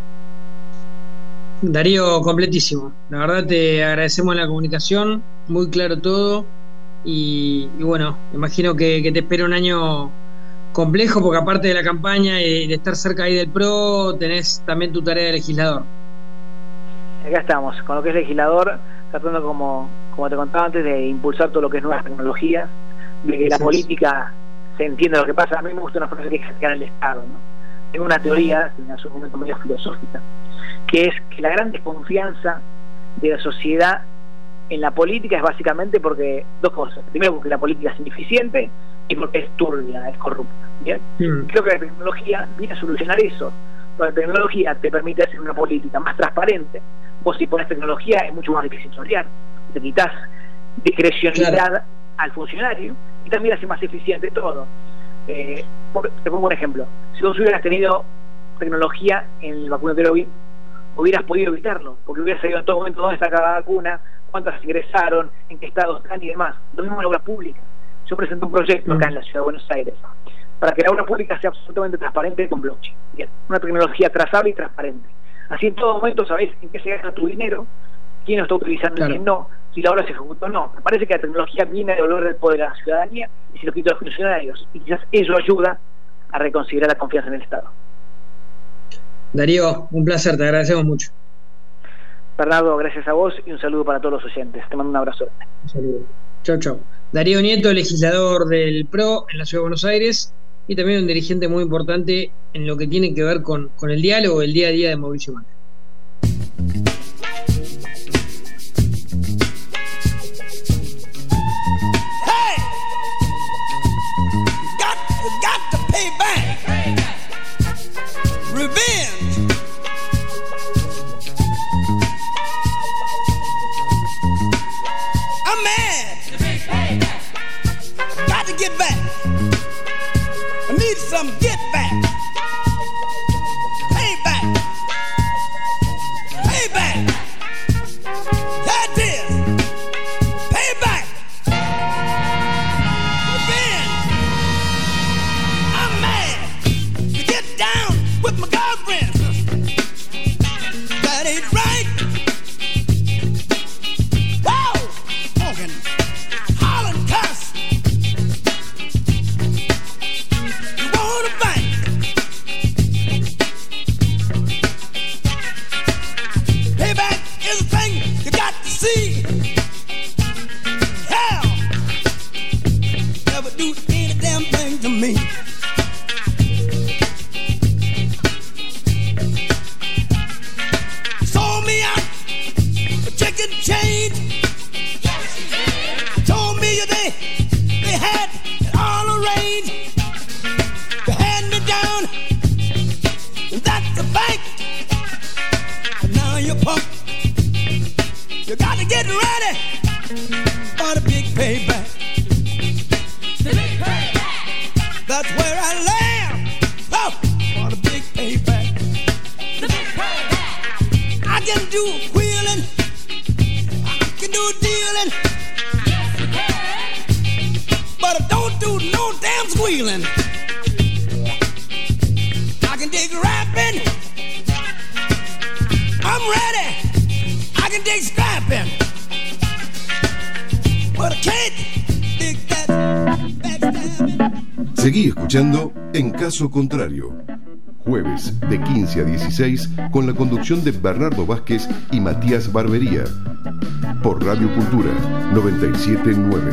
Darío, completísimo. La verdad te agradecemos la comunicación, muy claro todo. Y, y bueno, imagino que, que te espera un año complejo, porque aparte de la campaña y de estar cerca ahí del PRO, tenés también tu tarea de legislador.
Acá estamos, con lo que es legislador, tratando, como, como te contaba antes, de impulsar todo lo que es nuevas tecnologías, de que la política se entienda lo que pasa. A mí me gusta una frase que es hackear el Estado, ¿no? Tengo una teoría, en un momento medio filosófica, que es que la gran desconfianza de la sociedad en la política es básicamente porque dos cosas. Primero, porque la política es ineficiente y porque es turbia, es corrupta. ¿Bien? Mm. Creo que la tecnología viene a solucionar eso. Porque la tecnología te permite hacer una política más transparente. Vos si pones tecnología es mucho más difícil chorear. le quitas discrecionalidad
claro.
al funcionario y también hace más eficiente todo. Eh, por, te pongo un ejemplo. Si vos hubieras tenido tecnología en el vacunatorio V I P, hubieras podido evitarlo, porque hubieras sabido en todo momento dónde está cada vacuna, cuántas ingresaron, en qué estado están y demás. Lo mismo en la obra pública. Yo presenté un proyecto acá en la Ciudad de Buenos Aires para que la obra pública sea absolutamente transparente con blockchain. Bien, una tecnología trazable y transparente. Así en todo momento sabés en qué se gasta tu dinero, quién lo está utilizando claro. y quién no, si la obra se ejecutó o no. Me parece que la tecnología viene a devolver el poder a la ciudadanía y se lo quita a los funcionarios. Y quizás eso ayuda a reconsiderar la confianza en el Estado.
Darío, un placer, te agradecemos mucho.
Bernardo, gracias a vos y un saludo para todos los oyentes. Te mando un abrazo.
Un saludo. Chau, chau. Darío Nieto, legislador del P R O en la Ciudad de Buenos Aires y también un dirigente muy importante en lo que tiene que ver con, con el diálogo, el día a día de Mauricio Macri.
Hey! Got, got to pay back. Revenge. I'm mad. Got to get back. I need some get back. Pay back. Pay back. That is. Pay back. Revenge. I'm mad to get down with my girlfriend. That ain't right. Whoa! Talking, hollering, cuss. You wanna fight? Payback is a thing you got to see. Hell, never do any damn thing to me. Sold me out for chicken change. Told me they they had it all arranged. They had me down, and that's a fact. But now you're punk. You got to get ready for the big payback. The big payback. That's where I land. Oh, for the big payback. The big payback. I can do wheeling. I can do dealing. Yes, you can. But I don't do no damn squealing. I can dig rapping. I'm ready. I can dig scrapping. But I can't dig that backstabbing.
Seguí escuchando En Caso Contrario. Jueves de quince a dieciséis con la conducción de Bernardo Vázquez y Matías Barbería. Por Radio Cultura noventa y siete punto nueve.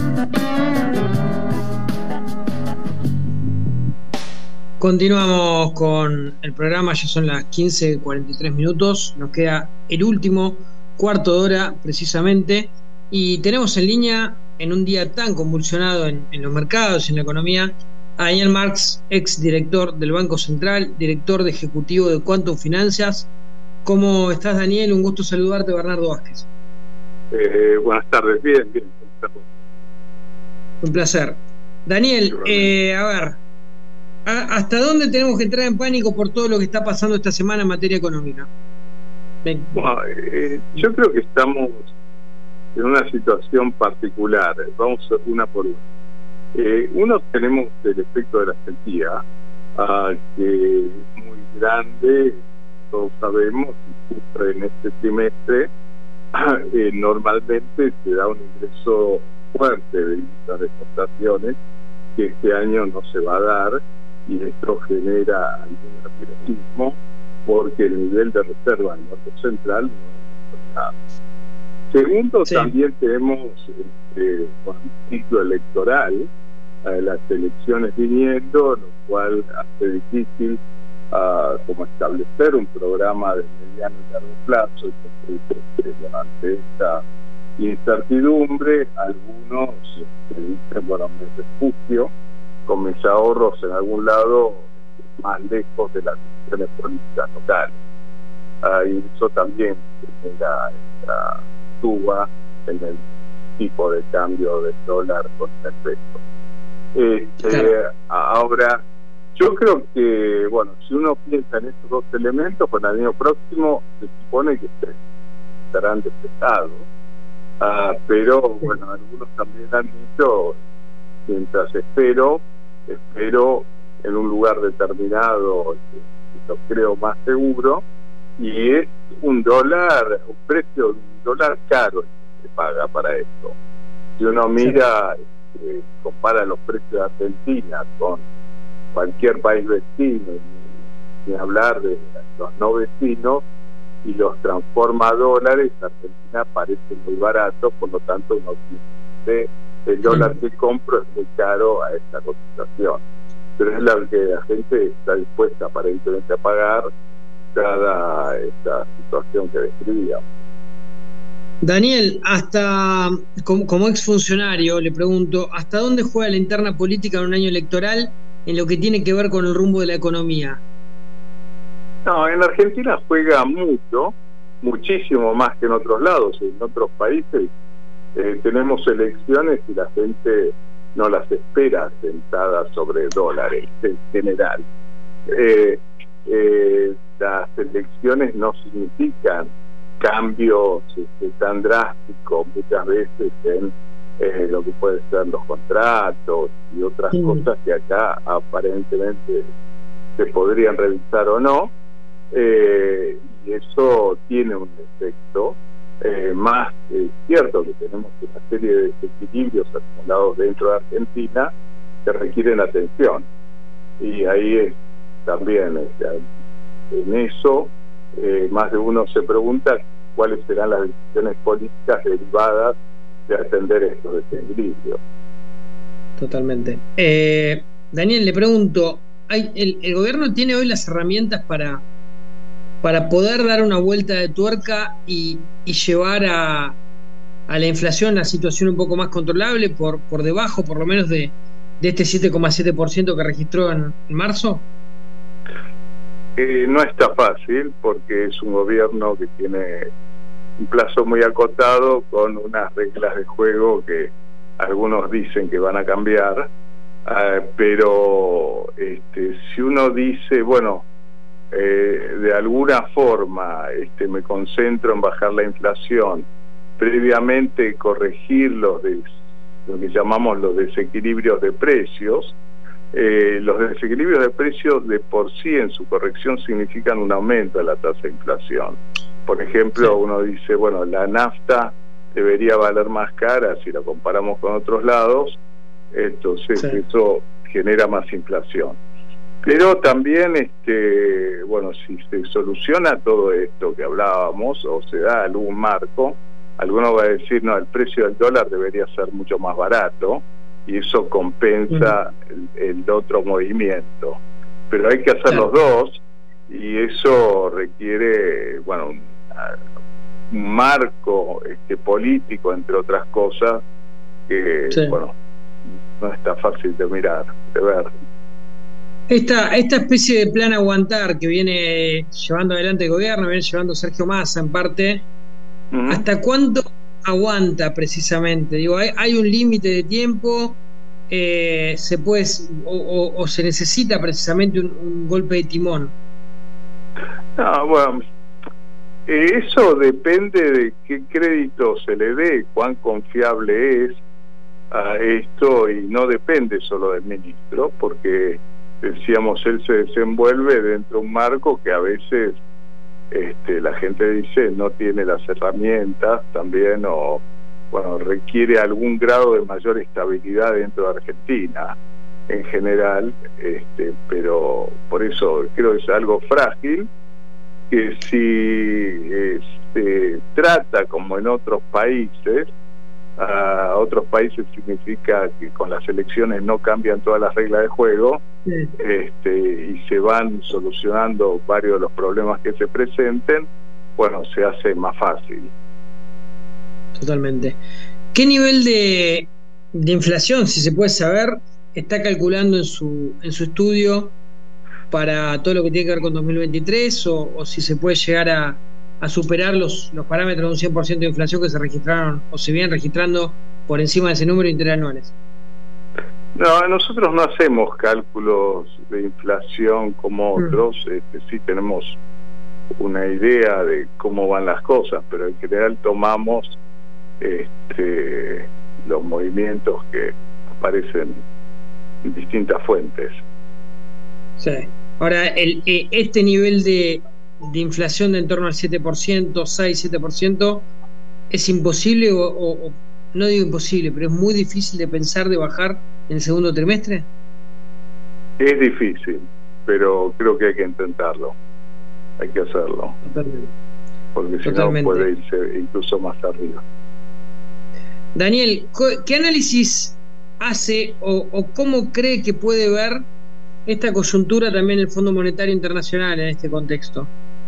Continuamos con el programa, ya son las quince cuarenta y tres minutos, nos queda el último cuarto de hora precisamente y tenemos en línea en un día tan convulsionado en, en los mercados y en la economía a Daniel Marx, ex director del Banco Central, director de ejecutivo de Quantum Finanzas. ¿Cómo estás, Daniel? Un gusto saludarte, Bernardo Vázquez.
Eh, buenas tardes, bien, bien.
Un placer. Daniel, eh, a ver, ¿hasta dónde tenemos que entrar en pánico por todo lo que está pasando esta semana en materia económica? Ven.
Bueno, eh, yo creo que estamos en una situación particular. Vamos una por una. Eh, uno, tenemos el efecto de la sequía, uh, que es muy grande, todos sabemos, y sufre en este trimestre. Eh, normalmente se da un ingreso fuerte de divisas de exportaciones que este año no se va a dar, y esto genera algún nerviosismo porque el nivel de reserva del Banco Central no es nada. Segundo, sí. También tenemos este, con el ciclo electoral, eh, las elecciones viniendo, lo cual hace difícil uh, como establecer un programa de mediano y largo plazo. Entonces, durante esta incertidumbre, algunos este, dicen, bueno, me refugio con mis ahorros en algún lado más lejos de las decisiones políticas locales. Uh, y eso también genera esta suba en el tipo de cambio del dólar contra el peso. Este, claro. Ahora, yo creo que, bueno, si uno piensa en estos dos elementos, pues el año próximo se supone que se estarán despesados, uh, pero bueno, algunos también han dicho, mientras espero, espero en un lugar determinado, lo creo más seguro, y es un dólar, un precio de un dólar caro que se paga para esto. Si uno mira, eh, compara los precios de Argentina con cualquier país vecino, ni, ni hablar de los no vecinos, y los transforma a dólares, Argentina parece muy barato, por lo tanto uno dice, el dólar que compro es muy caro a esta cotización, pero es la que la gente está dispuesta aparentemente a pagar dada esta situación que describíamos.
Daniel, hasta como, como exfuncionario le pregunto, ¿hasta dónde juega la interna política en un año electoral en lo que tiene que ver con el rumbo de la economía?
No, en Argentina juega mucho, muchísimo más que en otros lados. En otros países eh, tenemos elecciones y la gente no las espera sentadas sobre dólares en general. Eh, eh, las elecciones no significan cambios este, tan drásticos muchas veces en eh, lo que pueden ser los contratos y otras sí. cosas que acá aparentemente se podrían revisar o no, eh, y eso tiene un efecto. Eh, más es eh, cierto que tenemos una serie de desequilibrios acumulados dentro de Argentina que requieren atención, y ahí es también este, en eso eh, más de uno se pregunta cuáles serán las decisiones políticas derivadas de atender estos desequilibrios.
Totalmente. eh, Daniel, le pregunto, ¿hay, el, el gobierno tiene hoy las herramientas para para poder dar una vuelta de tuerca y, y llevar a, a la inflación a una situación un poco más controlable, por, por debajo por lo menos de, de este siete coma siete por ciento que registró en, en marzo?
Eh, no está fácil, porque es un gobierno que tiene un plazo muy acotado, con unas reglas de juego que algunos dicen que van a cambiar, uh, pero este, si uno dice, bueno, Eh, de alguna forma este, me concentro en bajar la inflación, previamente corregir los des, lo que llamamos los desequilibrios de precios. Eh, los desequilibrios de precios de por sí en su corrección significan un aumento de la tasa de inflación. Por ejemplo, sí. uno dice, bueno, la nafta debería valer más cara si la comparamos con otros lados, entonces sí. eso genera más inflación. Pero también, este, bueno, si se soluciona todo esto que hablábamos, o se da algún marco, alguno va a decir, no, el precio del dólar debería ser mucho más barato, y eso compensa uh-huh. el, el otro movimiento. Pero hay que hacer claro. los dos, y eso requiere, bueno, un, un marco este, político, entre otras cosas, que, sí. bueno, no está fácil de mirar, de ver.
Esta, esta especie de plan aguantar que viene llevando adelante el gobierno, viene llevando Sergio Massa en parte, uh-huh. ¿hasta cuánto aguanta precisamente? Digo, ¿hay, hay un límite de tiempo? Eh, ¿se puede o, o, o se necesita precisamente un, un golpe de timón?
No, bueno, eso depende de qué crédito se le dé, cuán confiable es a esto, y no depende solo del ministro, porque decíamos, él se desenvuelve dentro de un marco que a veces este, la gente dice no tiene las herramientas también, o bueno, requiere algún grado de mayor estabilidad dentro de Argentina en general, este, pero por eso creo que es algo frágil, que si se trata como en otros países, a otros países significa que con las elecciones no cambian todas las reglas de juego, sí. este, y se van solucionando varios de los problemas que se presenten, bueno, se hace más fácil.
Totalmente. ¿Qué nivel de, de inflación, si se puede saber, está calculando en su en su estudio para todo lo que tiene que ver con dos mil veintitrés, o, o si se puede llegar a, a superar los, los parámetros de un cien por ciento de inflación que se registraron o se vienen registrando por encima de ese número interanuales?
No, nosotros no hacemos cálculos de inflación como mm. otros, este, sí tenemos una idea de cómo van las cosas, pero en general tomamos este, los movimientos que aparecen en distintas fuentes.
Sí. Ahora, el, este nivel de, de inflación de en torno al siete por ciento, seis, siete por ciento, ¿es imposible o, o, o no digo imposible, pero es muy difícil de pensar de bajar en el segundo trimestre?
Es difícil, pero creo que hay que intentarlo. Hay que hacerlo. Totalmente. Porque si Totalmente. no puede irse incluso más arriba.
Daniel, ¿qué análisis hace o, o cómo cree que puede ver esta coyuntura también el Fondo Monetario Internacional en este contexto?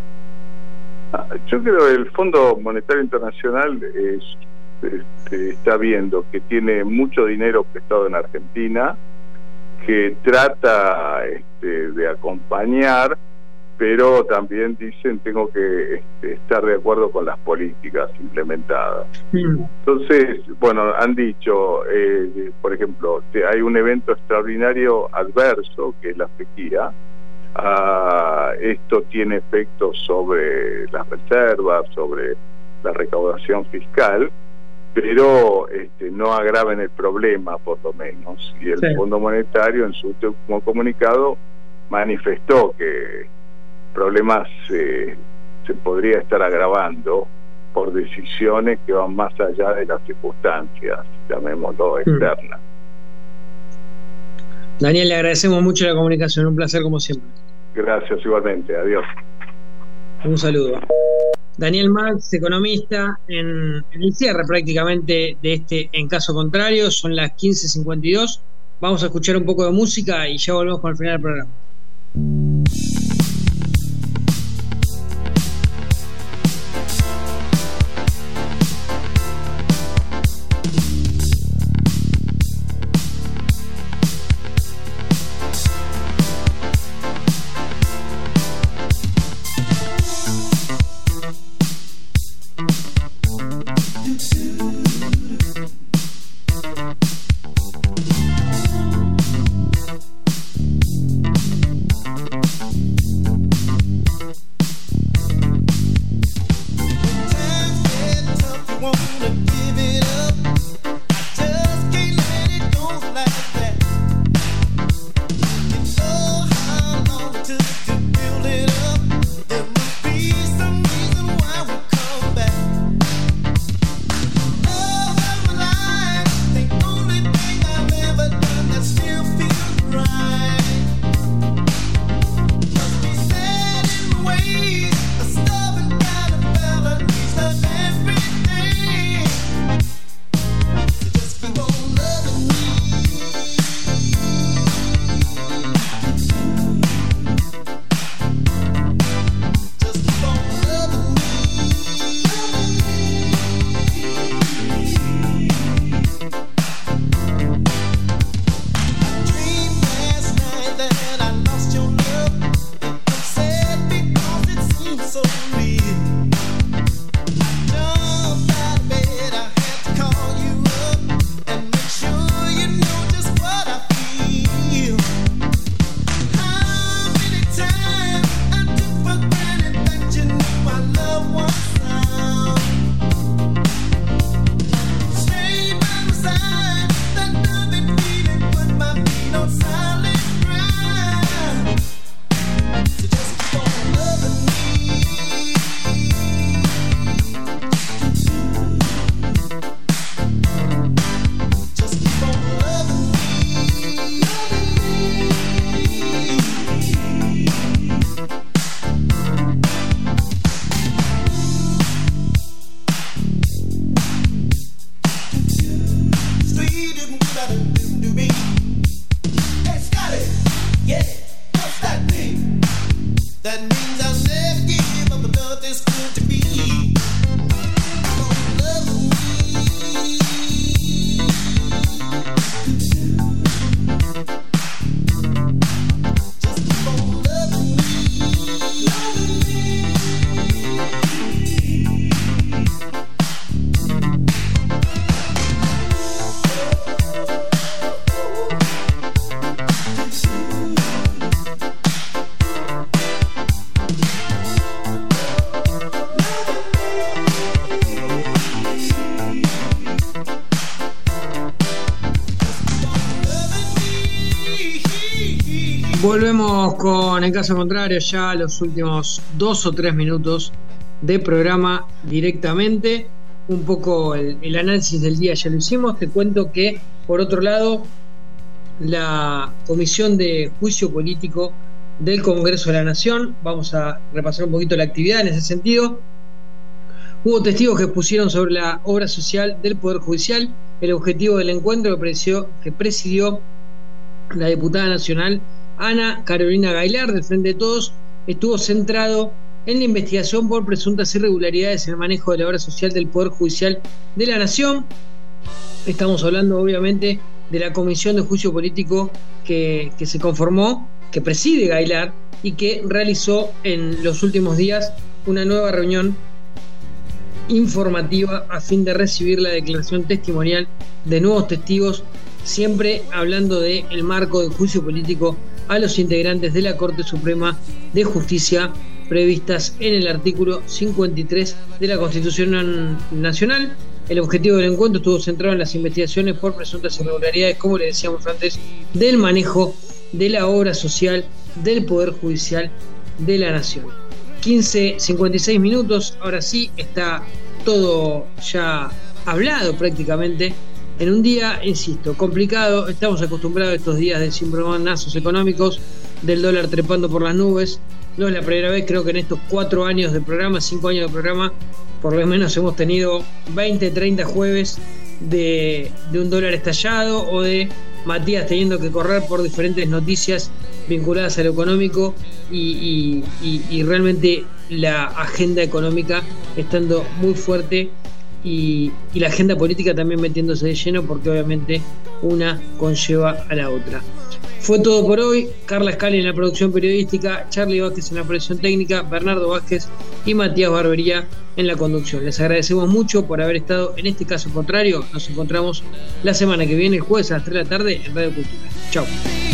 Ah, yo creo que el Fondo Monetario Internacional es, este, está viendo que tiene mucho dinero prestado en Argentina, que trata este, de acompañar, pero también dicen tengo que este, estar de acuerdo con las políticas implementadas. Mm. Entonces, bueno, han dicho, eh, por ejemplo, hay un evento extraordinario adverso, que es la sequía. Ah, esto tiene efectos sobre las reservas, sobre la recaudación fiscal, pero este, no agraven el problema, por lo menos. Y el sí. Fondo Monetario, en su último comunicado, manifestó que problemas eh, se podría estar agravando por decisiones que van más allá de las circunstancias, llamémoslo, externas.
Daniel, le agradecemos mucho la comunicación, un placer como siempre.
Gracias, igualmente, adiós.
Un saludo. Daniel Marx, economista, en, en el cierre prácticamente de este En Caso Contrario, son las quince cincuenta y dos, vamos a escuchar un poco de música y ya volvemos con el final del programa. Volvemos con En Caso Contrario, ya los últimos dos o tres minutos de programa directamente. Un poco el, el análisis del día ya lo hicimos. Te cuento que, por otro lado, la Comisión de Juicio Político del Congreso de la Nación, vamos a repasar un poquito la actividad en ese sentido. Hubo testigos que expusieron sobre la obra social del Poder Judicial. El objetivo del encuentro que presidió, que presidió la diputada nacional Ana Carolina Gailar, del Frente de Todos, estuvo centrado en la investigación por presuntas irregularidades en el manejo de la obra social del Poder Judicial de la Nación. Estamos hablando, obviamente, de la Comisión de Juicio Político que, que se conformó, que preside Gailar y que realizó en los últimos días una nueva reunión informativa a fin de recibir la declaración testimonial de nuevos testigos, siempre hablando del marco de juicio político a los integrantes de la Corte Suprema de Justicia previstas en el artículo cincuenta y tres de la Constitución Nacional. El objetivo del encuentro estuvo centrado en las investigaciones por presuntas irregularidades, como le decíamos antes, del manejo de la obra social del Poder Judicial de la Nación. quince cincuenta y seis minutos, ahora sí está todo ya hablado prácticamente. En un día, insisto, complicado. Estamos acostumbrados a estos días de cimbronazos económicos, del dólar trepando por las nubes. No es la primera vez, creo que en estos cuatro años de programa, cinco años de programa, por lo menos hemos tenido veinte, treinta jueves de, de un dólar estallado o de Matías teniendo que correr por diferentes noticias vinculadas a lo económico y, y, y, y realmente la agenda económica estando muy fuerte. Y, y la agenda política también metiéndose de lleno, porque obviamente una conlleva a la otra. Fue todo por hoy. Carla Scali en la producción periodística, Charlie Vázquez en la producción técnica, Bernardo Vázquez y Matías Barbería en la conducción. Les agradecemos mucho por haber estado en este Caso Contrario. Nos encontramos la semana que viene, el jueves a las tres de la tarde en Radio Cultura. Chao.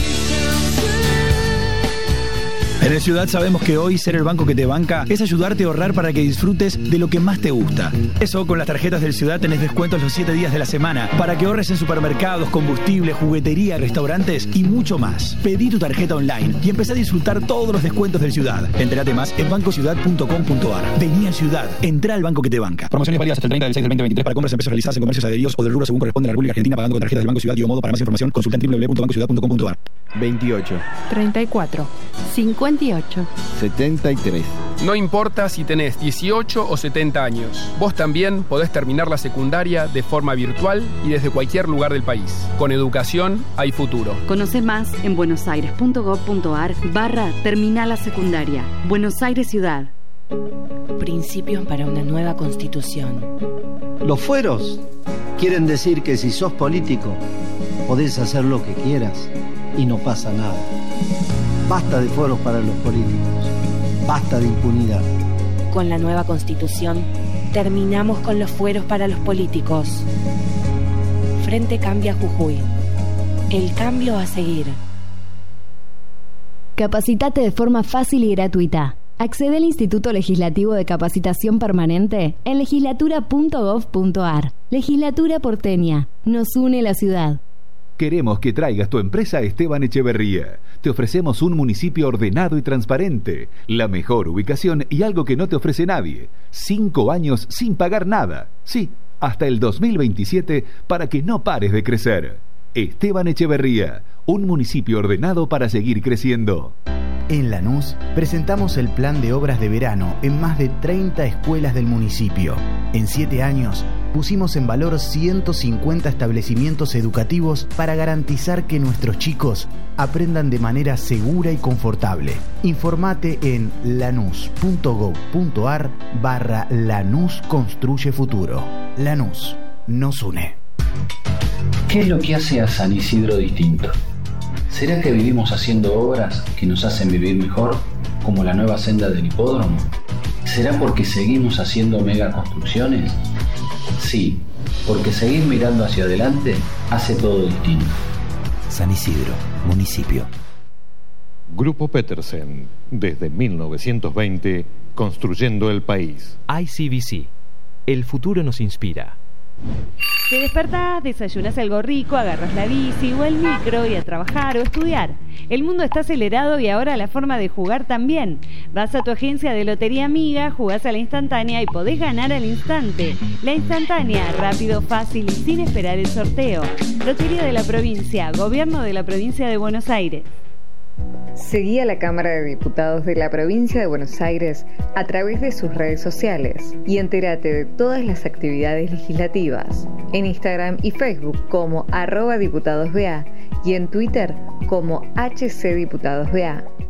En el Ciudad sabemos que hoy ser el banco que te banca es ayudarte a ahorrar para que disfrutes de lo que más te gusta. Eso, con las tarjetas del Ciudad tenés descuentos los siete días de la semana para que ahorres en supermercados, combustible, juguetería, restaurantes y mucho más. Pedí tu tarjeta online y empecé a disfrutar todos los descuentos del Ciudad. Entérate más en banco ciudad punto com punto a r. Vení al Ciudad, entrá al banco que te banca. Promociones válidas hasta el treinta del seis del veinte veintitrés para compras en pesos realizadas en comercios adheridos o del rubro según corresponde a la República Argentina, pagando con tarjetas del Banco Ciudad y o modo. Para más información consulta en w w w punto banco ciudad punto com punto a r.
veintiocho, treinta y cuatro, cincuenta y ocho,
setenta y tres.
No importa si tenés dieciocho o setenta años, vos también podés terminar la secundaria de forma virtual y desde cualquier lugar del país. Con educación hay futuro.
Conoce más en buenosaires punto gov punto a r barra terminal la secundaria. Buenos Aires Ciudad.
Principios para una nueva constitución.
Los fueros quieren decir que si sos político, podés hacer lo que quieras y no pasa nada. Basta de fueros para los políticos. Basta de impunidad.
Con la nueva constitución, terminamos con los fueros para los políticos. Frente Cambia Jujuy. El cambio a seguir.
Capacitate de forma fácil y gratuita. Accede al Instituto Legislativo de Capacitación Permanente en legislatura punto gov punto a r. Legislatura porteña. Nos une la ciudad.
Queremos que traigas tu empresa a Esteban Echeverría. Te ofrecemos un municipio ordenado y transparente, la mejor ubicación y algo que no te ofrece nadie. Cinco años sin pagar nada. Sí, hasta el dos mil veintisiete para que no pares de crecer. Esteban Echeverría, un municipio ordenado para seguir creciendo.
En Lanús presentamos el plan de obras de verano en más de treinta escuelas del municipio. En siete años pusimos en valor ciento cincuenta establecimientos educativos para garantizar que nuestros chicos aprendan de manera segura y confortable. Informate en lanús punto gov punto a r barra Lanús Construye Futuro. Lanús nos une.
¿Qué es lo que hace a San Isidro distinto? ¿Será que vivimos haciendo obras que nos hacen vivir mejor, como la nueva senda del hipódromo? ¿Será porque seguimos haciendo megaconstrucciones? Sí, porque seguir mirando hacia adelante hace todo distinto.
San Isidro, municipio.
Grupo Petersen, desde mil novecientos veinte, construyendo el país.
I C B C. El futuro nos inspira.
Te despertás, desayunás algo rico, agarras la bici o el micro y a trabajar o estudiar. El mundo está acelerado y ahora la forma de jugar también. Vas a tu agencia de Lotería Amiga, jugás a la instantánea y podés ganar al instante. La instantánea, rápido, fácil y sin esperar el sorteo. Lotería de la Provincia, Gobierno de la Provincia de Buenos Aires.
Seguí a la Cámara de Diputados de la Provincia de Buenos Aires a través de sus redes sociales y entérate de todas las actividades legislativas en Instagram y Facebook como arroba diputadosba y en Twitter como H C Diputados B A.